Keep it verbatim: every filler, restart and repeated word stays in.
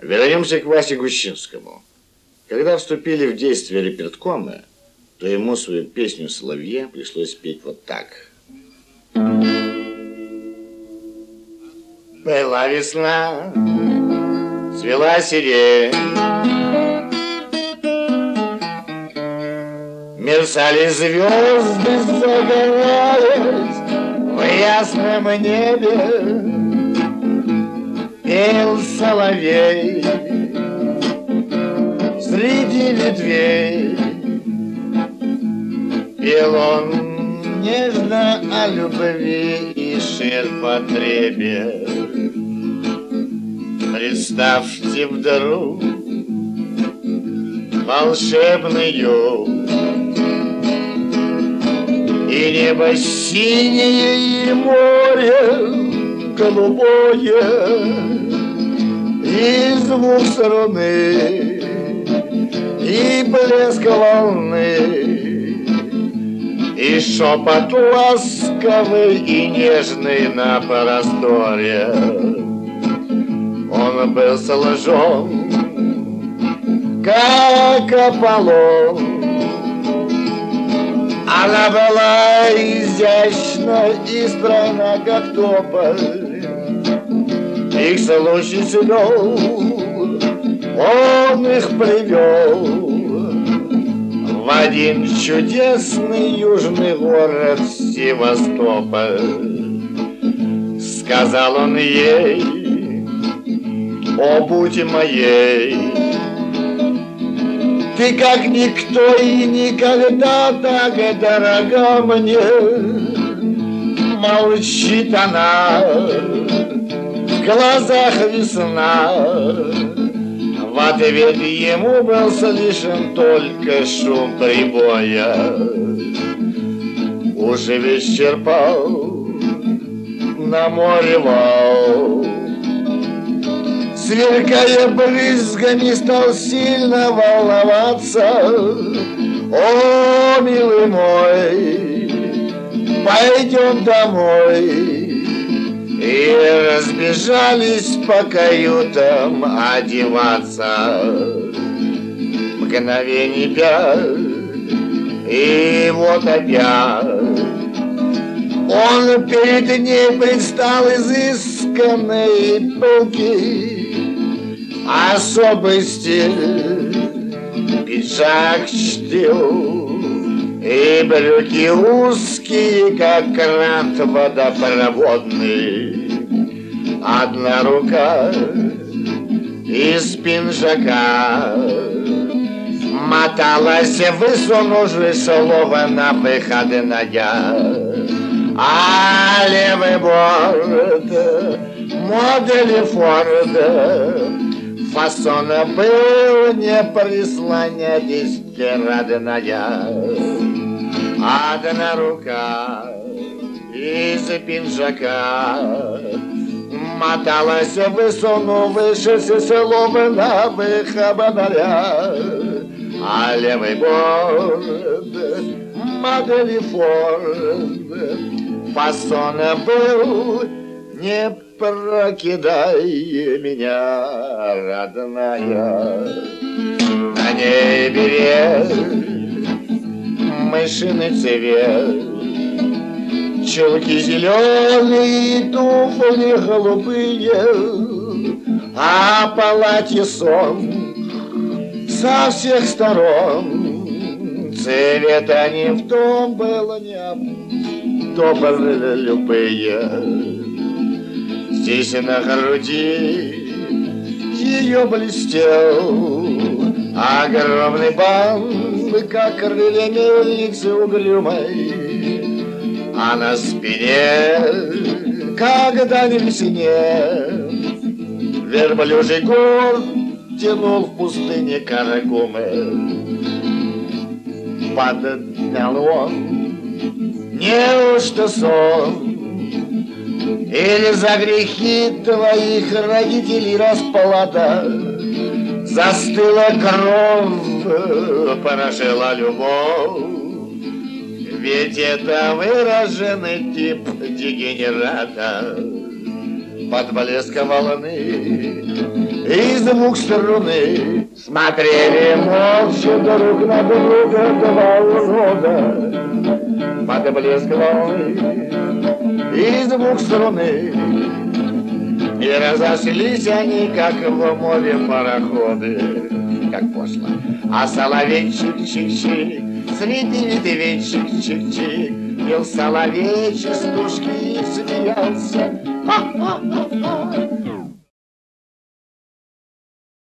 Вернемся к Васе Гущинскому. Когда вступили в действие реперткомы, то ему свою песню «Соловье» пришлось петь вот так. Была весна, цвела сирень, мерцали звезды, загораясь в ясном небе, пел соловей среди ветвей. Пел он нежно о любви и ширпотребе. Представьте вдруг волшебную и небо синее, и море голубое, и звук струны, и блеск волны, и шепот ласковый и нежный на просторе. Он был сложен, как Аполлон. Она была изящна и стройна, как тополь. Их случай свел, он их привел в один чудесный южный город Севастополь. Сказал он ей: о, будь моей, ты как никто и никогда так дорога мне. Молчит она, в глазах весна. В ответ ему был слышен только шум прибоя. Уже весь черпал на море вал, сверкая брызгами, стал сильно волноваться. О, милый мой, пойдем домой. И разбежались по каютам одеваться. Мгновений пять, и вот опять он перед ней предстал изысканный, пылкий, особый стиль, пиджак чтил и брюки узкие, как кран водопроводный. Одна рука из пинжака моталась, высунувшись слово на выходная. А левый борт модели Форда фасона был, не прислонятись, родная. Одна рука из пинжака моталась, высунувшись слово на выходная. А левый борт модели Форд фасона был, не прокидай меня, родная. На ней берет мышиный цвет, чулки зеленые, туфли голубые, а платье сон со всех сторон. Цвета не в том было, не в том были любые. Здесь на груди ее блестел огромный бант, как крылья мельницы угрюмой, а на спине, когда не весне, верблюжий гор тянул в пустыне карагумы. Поднял он, неужто сон? Или за грехи твоих родителей расплата? Застыла кровь, поражила любовь. Ведь это выраженный тип дегенерата. Под блеском волны И с двух сторон смотрели молча друг на друга два урода под блеск луны. И с двух сторон и разошлись они, как в море пароходы, как пошло. А соловейчик чик-чик, среди ветвей чик-чик-чик, пел соловей частушки и смеялся. Ха-ха-ха-ха.